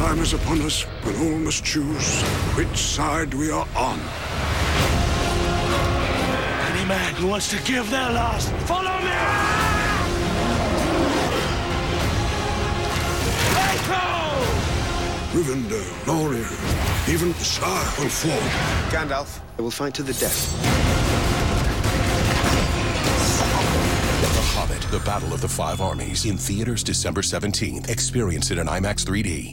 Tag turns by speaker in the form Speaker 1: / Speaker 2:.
Speaker 1: time is upon us when all must choose which side we are on.
Speaker 2: Any man who wants to give their last, follow me! Echo!
Speaker 1: Rivendell, Lorien, even the Shire will fall.
Speaker 3: Gandalf, I will fight to the death.
Speaker 4: The Hobbit, The Battle of the Five Armies, in theaters December 17th. Experience it in IMAX 3D.